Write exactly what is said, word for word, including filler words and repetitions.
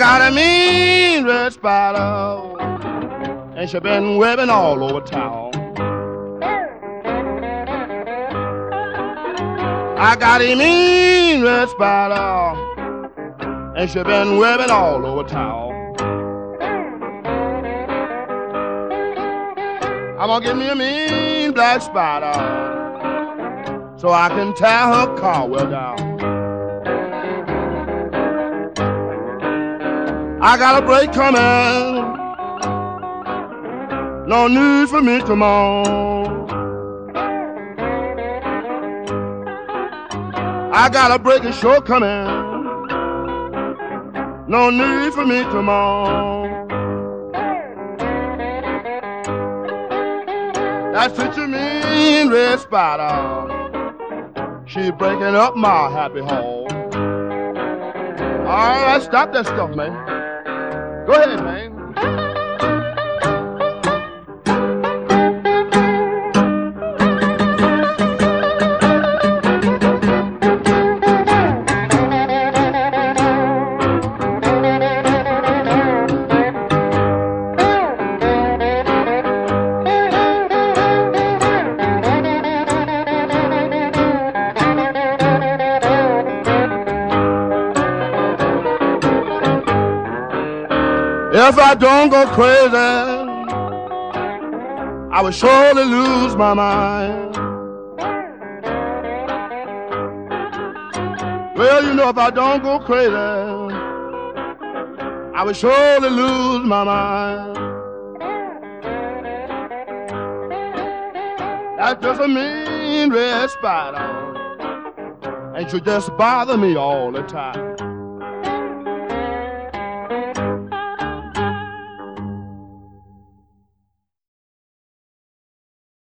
got a mean red spider, and she been webbing all over town. I got a mean red spider, and she been webbing all over town. I'm gonna get me a mean black spider so I can tear her car well down. I got a break coming, no news for me tomorrow. I got a breaking show coming, no need for me tomorrow. That's what you mean, red spider. She breaking up my happy home. All right, stop that stuff, man. Go ahead, man. If I don't go crazy, I will surely lose my mind. Well, you know, if I don't go crazy, I will surely lose my mind. That's just a mean red spider, and she just bother me all the time.